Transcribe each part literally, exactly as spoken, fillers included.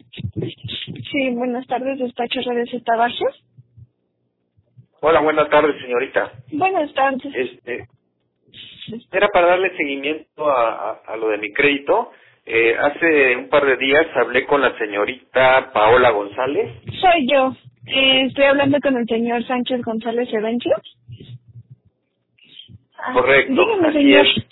Sí, buenas tardes, despacho Redes Tabajos. Hola, buenas tardes, señorita. Buenas tardes. Este, era para darle seguimiento a, a, a lo de mi crédito. Eh, hace un par de días hablé con la señorita Paola González. Soy yo. Eh, estoy hablando con el señor Sánchez González Evencio. Ah, Correcto. dígame, Así señor. es.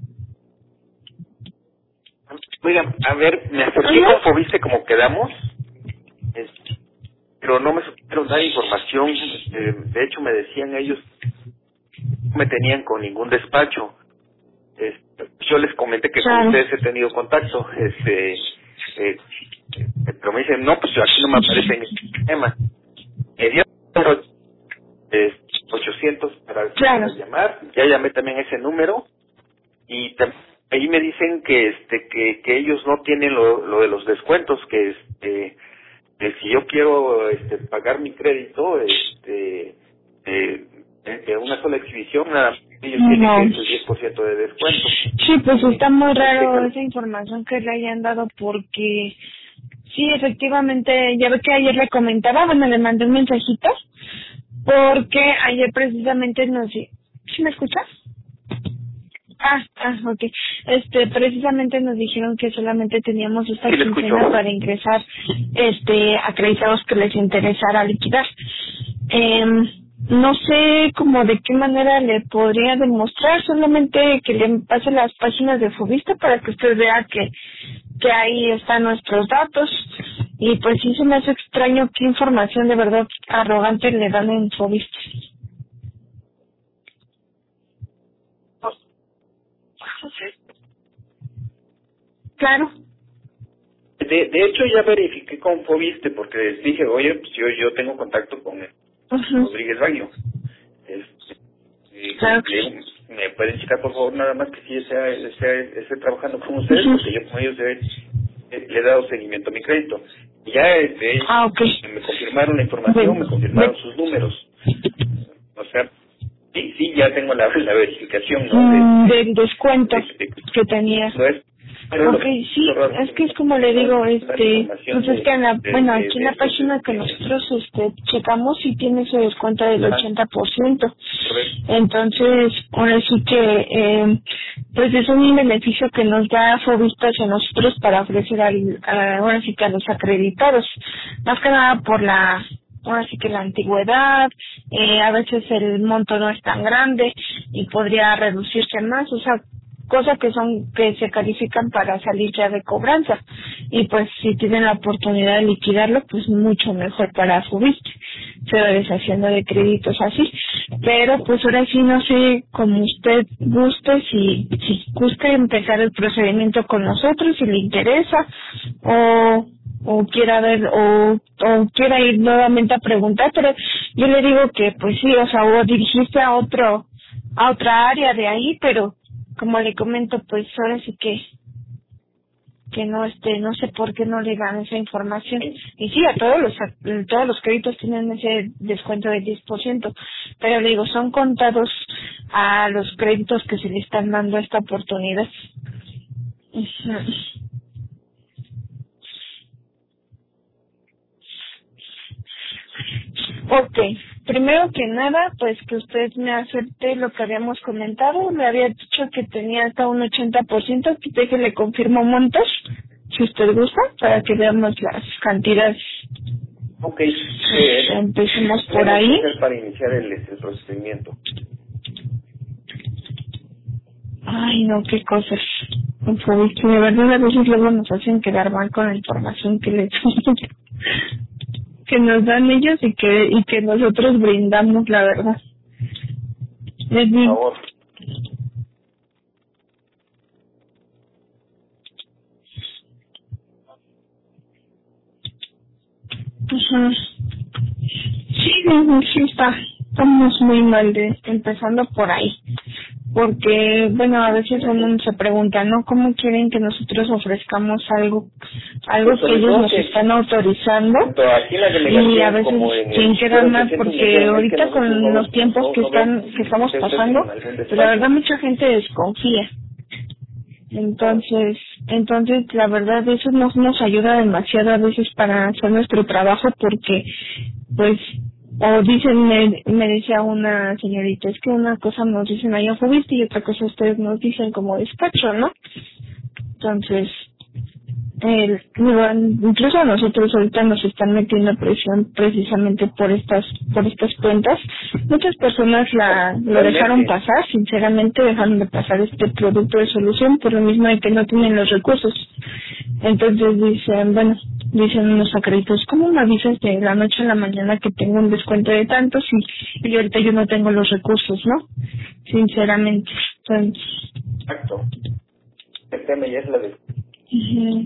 Oigan, a ver, me acerqué Ajá. con Fobiste como quedamos, este, pero no me supieron dar información. Eh, de hecho, me decían ellos, no me tenían con ningún despacho. Este, yo les comenté que Claro. con ustedes he tenido contacto, este, eh, eh, pero me dicen, no, pues aquí no me aparece en el sistema. Me dio eh, ochocientos para, Claro. para llamar, ya llamé también ese número y tam- ahí me dicen que este que, que ellos no tienen lo, lo de los descuentos, que este que si yo quiero este pagar mi crédito, este eh, en en una sola exhibición, nada más ellos tienen No. que es el diez por ciento de descuento. Sí, pues está muy raro Este, esa información que le hayan dado porque sí, efectivamente, ya ve que ayer le comentaba, bueno, le mandé un mensajito porque ayer precisamente nos... di- ¿Sí me escuchas? Ah, ah, ok. Este, precisamente nos dijeron que solamente teníamos esta Sí, le escucho. quincena para ingresar, este, acreditados que les interesara liquidar. Eh, no sé como de qué manera le podría demostrar, solamente que le pase las páginas de Fobista para que usted vea que, que ahí están nuestros datos. Y pues sí se me hace extraño qué información de verdad arrogante le dan en Fobista. Claro. De, de hecho, ya verifiqué con Fobiste porque les dije, oye, pues yo yo tengo contacto con el Ujú. Rodríguez Baño. Este, y Claro. le digo, ¿me pueden checar por favor nada más que sí sea, sea, esté trabajando con ustedes? Ujú. Porque yo con ellos he, he- le he dado seguimiento a mi crédito. Y ya este, ellos Ah, ok. me confirmaron la información, Bueno, me confirmaron ve- sus números. O sea, sí, sí, ya tengo la, la verificación, ¿no? mm, De, del descuento de, de, de- que tenía. no es, pero Ok, lo, sí, lo raro es que es como le no digo, es la este, información pues es de, que en la, de, bueno, de, aquí en de la estos, página que este, nosotros, este, checamos sí tiene ese descuento del ajá, ochenta por ciento. correcto. Entonces, ahora sí que, eh, pues es un beneficio que nos da Fobista hacia nosotros para ofrecer al, a- ahora sí que a los acreditados. Más que nada por la, ahora sí que la antigüedad, eh, a veces el monto no es tan grande y podría reducirse más, o sea, cosas que son que se califican para salir ya de cobranza y pues si tienen la oportunidad de liquidarlo pues mucho mejor para Fubiste, se va deshaciendo de créditos así, pero pues ahora sí no sé como usted guste, si, si gusta empezar el procedimiento con nosotros, si le interesa o o quiera ver o, o quiera ir nuevamente a preguntar, pero yo le digo que pues sí, o sea, o dirigirse a otro a otra área de ahí, pero como le comento, pues ahora sí que que no este no sé por qué no le dan esa información. Y sí, a todos los a todos los créditos tienen ese descuento del diez por ciento, pero le digo, son contados a los créditos que se le están dando esta oportunidad. Ujú. Ok, primero que nada, pues que usted me acepte lo que habíamos comentado. Me había dicho que tenía hasta un ochenta por ciento, que usted que le confirmo montos, si usted gusta, para que veamos las cantidades. Ok, eh, Empecemos ¿qué por tenemos que ahí. hacer para iniciar el, el procedimiento? Ay, no, qué cosas. Por favor, que de verdad a veces luego nos hacen quedar mal con la información que les que nos dan ellos y que y que nosotros brindamos, la verdad. Es Por bien. favor. Ajá. Sí, no, sí está. Estamos muy mal de empezando por ahí. Porque, bueno, a veces uno se pregunta, ¿no? ¿Cómo quieren que nosotros ofrezcamos algo algo Pues que sobre ellos todo nos que están autorizando? tanto aquí en la Y a delegación veces como en quieren el quedar fueron mal trescientos me porque dijeron, es que ahorita nosotros con no, los tiempos no, que no vemos están que estamos que ustedes pasando, en algún pues la verdad despacho. mucha gente desconfía. Entonces, Entonces, la verdad, eso nos, nos ayuda demasiado a veces para hacer nuestro trabajo porque, pues, o dicen, me, me decía una señorita, es que una cosa nos dicen allá Fobiste y otra cosa ustedes nos dicen como despacho, ¿no? Entonces, eh, incluso a nosotros ahorita nos están metiendo presión precisamente por estas por estas cuentas. Muchas personas la lo dejaron pasar, sinceramente dejaron de pasar este producto de solución por lo mismo de que no tienen los recursos. Entonces dicen, bueno, dicen unos acréditos, ¿cómo me avisas de la noche a la mañana que tengo un descuento de tantos y, y ahorita yo no tengo los recursos, ¿no? Sinceramente. Entonces, exacto. El tema ya es la de... Uh-huh.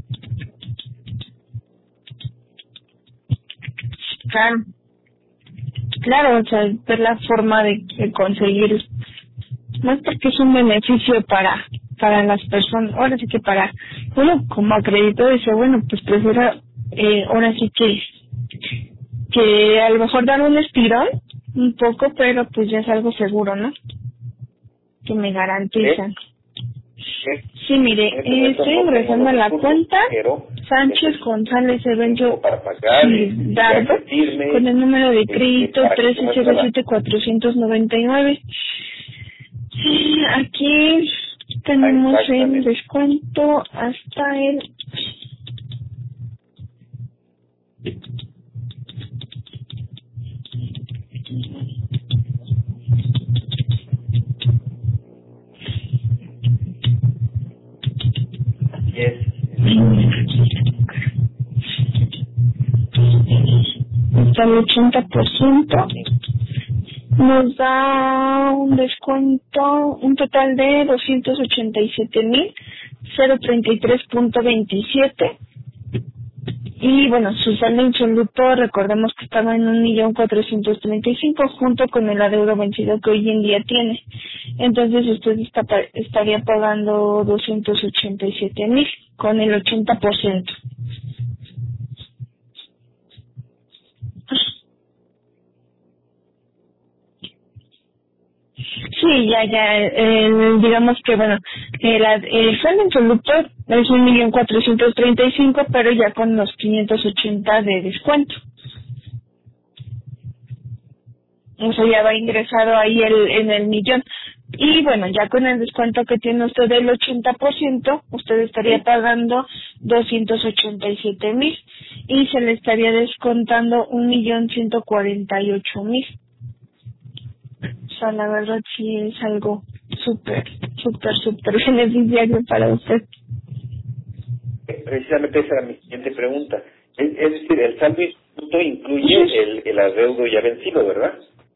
Claro, claro, o sea, ver la forma de, de conseguir, más porque es un beneficio para para las personas, ahora sí que para uno como acreditado dice, bueno, pues prefiero, eh, ahora sí que, que a lo mejor dar un estirón, un poco, pero pues ya es algo seguro, ¿no? Que me garantizan. ¿Eh? Sí, mire, eh, estoy ingresando a la cuenta Sánchez González Evencho Dardo con el número de crédito trece cero siete cuatrocientos noventa y nueve. Sí, aquí tenemos el descuento hasta el... Yes. Hasta el ochenta por ciento nos da un descuento, un total de doscientos ochenta y siete mil treinta y tres punto veintisiete. Y bueno, su saldo insoluto, recordemos que estaba en un millón cuatrocientos treinta y cinco junto con el adeudo vencido que hoy en día tiene. Entonces usted está, estaría pagando doscientos ochenta y siete mil con el ochenta por ciento. Sí, ya, ya, eh, digamos que bueno, el, el saldo insoluto es un millón cuatrocientos treinta y cinco, pero ya con los quinientos ochenta de descuento. O sea, ya va ingresado ahí el, en el millón. Y bueno, ya con el descuento que tiene usted del ochenta por ciento, usted estaría pagando doscientos ochenta y siete mil y se le estaría descontando un millón ciento cuarenta y ocho mil. O sea, la verdad sí es algo súper, súper, súper beneficiario para usted. Precisamente esa era mi siguiente pregunta. Es, es decir, el saldo insoluto incluye el, el adeudo ya vencido, ¿verdad?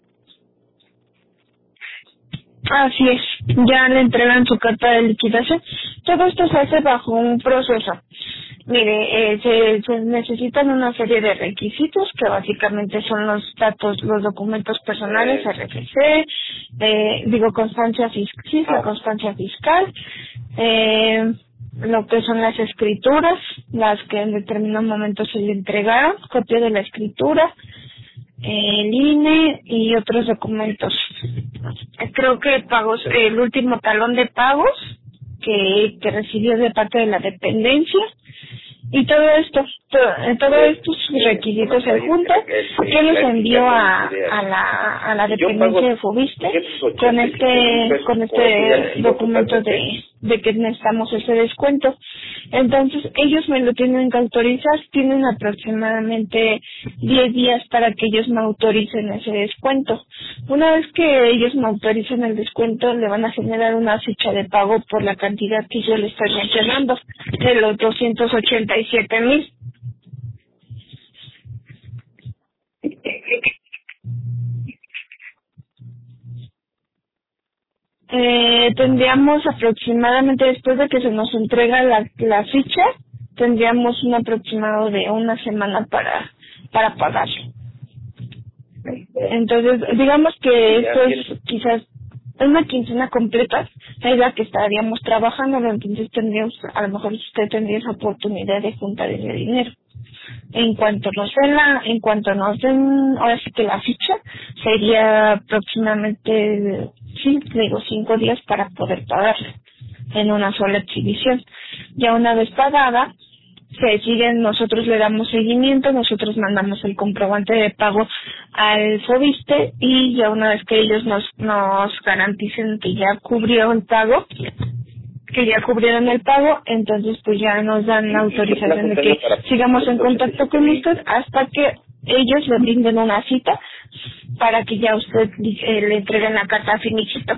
Así es, ya le entregan su carta de liquidación. Todo esto se hace bajo un proceso. Mire, eh, se, se necesitan una serie de requisitos que básicamente son los datos, los documentos personales, R F C, eh, digo constancia fiscal, sí, la constancia fiscal, eh, lo que son las escrituras, las que en determinado momento se le entregaron, copia de la escritura, el I N E y otros documentos. Creo que pagos, el último talón de pagos que, que recibió de parte de la dependencia y todo esto, todo, todos estos requisitos se juntan. Yo los envío a, a la a la dependencia de Fobiste con este con este documento de de que necesitamos ese descuento. Entonces ellos me lo tienen que autorizar, tienen aproximadamente diez días para que ellos me autoricen ese descuento. Una vez que ellos me autoricen el descuento, le van a generar una ficha de pago por la cantidad que yo le estoy mencionando, de los doscientos ochenta y siete mil. Eh, tendríamos aproximadamente, después de que se nos entrega la, la ficha, tendríamos un aproximado de una semana para para pagar. Entonces, digamos que esto es quizás una quincena completa, es la que estaríamos trabajando, entonces tendríamos, a lo mejor usted tendría esa oportunidad de juntar ese dinero. En cuanto nos den la, en cuanto nos den, ahora sí que la ficha, sería aproximadamente, sí, digo, cinco días para poder pagarla. en una sola exhibición. Ya una vez pagada, se siguen, nosotros le damos seguimiento, nosotros mandamos el comprobante de pago al Fobiste y ya una vez que ellos nos, nos garanticen que ya cubrió el pago, que ya cubrieron el pago, entonces pues ya nos dan la autorización de que sigamos en contacto con usted hasta que ellos le brinden una cita para que ya usted eh, le entreguen la carta finiquito.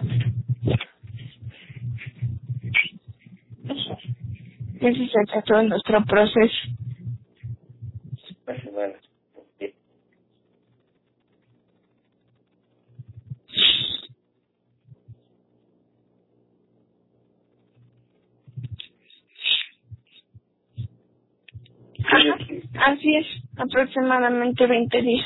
Ese es todo nuestro proceso. Una semana. Okay. Ajá, así es, aproximadamente veinte días.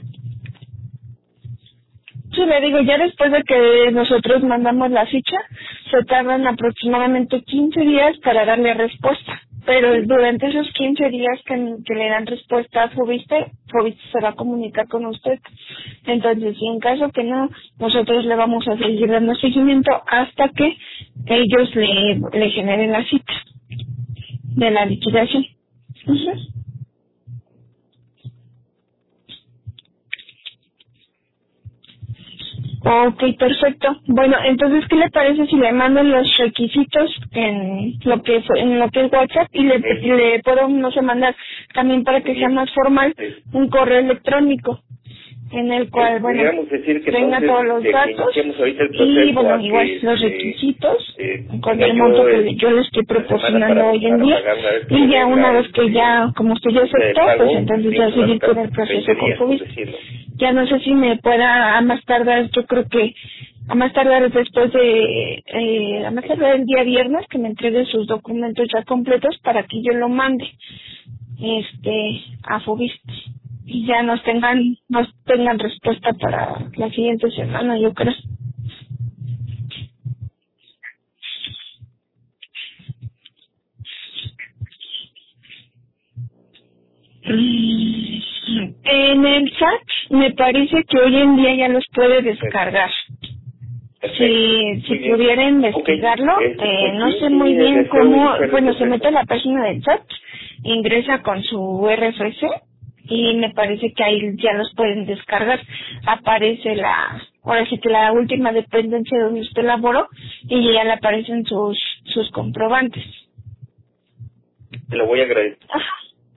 Sí, le digo, ya después de que nosotros mandamos la ficha, se tardan aproximadamente quince días para darle respuesta. Pero durante esos quince días que, que le dan respuesta a Fobiste, Fobiste se va a comunicar con usted. Entonces, si en caso que no, nosotros le vamos a seguir dando seguimiento hasta que ellos le, le generen la cita de la liquidación. Uh-huh. Ok, perfecto. Bueno, entonces, ¿qué le parece si le mandan los requisitos en lo que fue- en lo que es WhatsApp y le, le puedo, no sé, mandar también para que sea más formal un correo electrónico en el cual, bueno, decir que tenga todos los datos y, bueno, igual que, los eh, requisitos eh, con el monto que eh, yo le estoy proporcionando para, hoy en para día y ya venga, una vez que este, ya, como usted ya aceptó, pago, pues entonces ya seguir con el proceso con Fobiste. Ya no sé si me pueda a más tardar, yo creo que a más tardar después de, eh, a más tardar el día viernes que me entregue sus documentos ya completos para que yo lo mande, este, a Fobiste y ya nos tengan, nos tengan respuesta para la siguiente semana, yo creo. Mm, En el chat me parece que hoy en día ya los puede descargar. Si, si pudiera investigarlo, okay. eh, no sé muy bien cómo, bueno, se mete a la página del chat, ingresa con su R F C y me parece que ahí ya los pueden descargar. Aparece la, ahora sí que la última dependencia donde usted laboró y ya le aparecen sus, sus comprobantes. Te lo voy a agradecer. Ajá.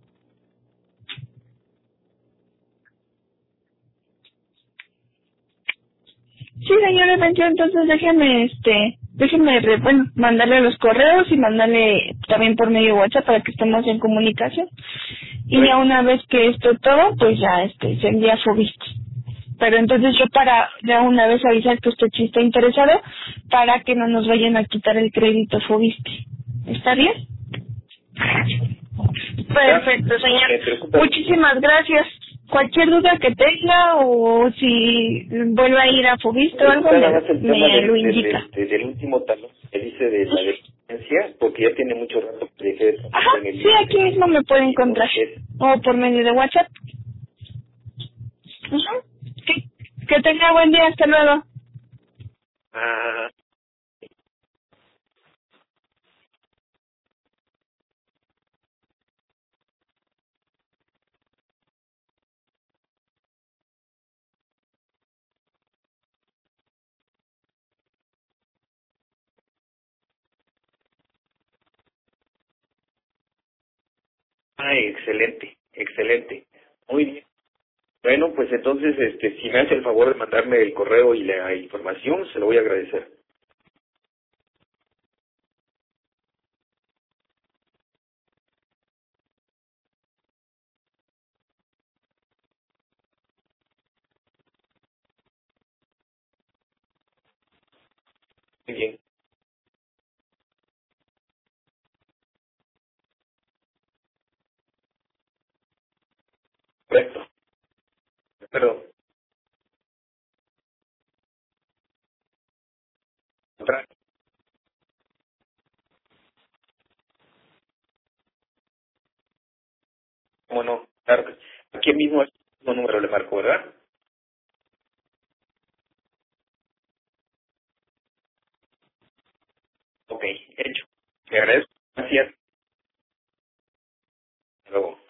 Sí, señora Bencio, entonces déjeme, este, déjeme, re- bueno, mandarle los correos y mandarle también por medio de WhatsApp para que estemos en comunicación. Y ya una vez que esto todo, pues ya, este, se envía a Fobiste. Pero entonces yo para, ya una vez avisar que usted sí está interesado, para que no nos vayan a quitar el crédito Fobiste. ¿Está bien? Perfecto, señor. Muchísimas gracias. Cualquier duda que tenga o si vuelve a ir a Fobiste o algo, Nada más el me, tema me del, lo del, indica. del, del último talón que dice de la dependencia, porque ya tiene mucho rato que dejé de trabajar Ajá, en el sí, aquí mismo me puede encontrar. O por medio de WhatsApp. Ajá. Sí. Que tenga buen día, hasta luego. Ah, ah, excelente, excelente. Muy bien. Bueno, pues entonces, este, si me hace el favor de mandarme el correo y la información, se lo voy a agradecer. Muy bien, correcto. Perdón. Otra, ¿cómo no? Claro que- Aquí mismo es el mismo número le marco, ¿verdad? Ok, hecho. Te agradezco. Gracias. Hasta luego.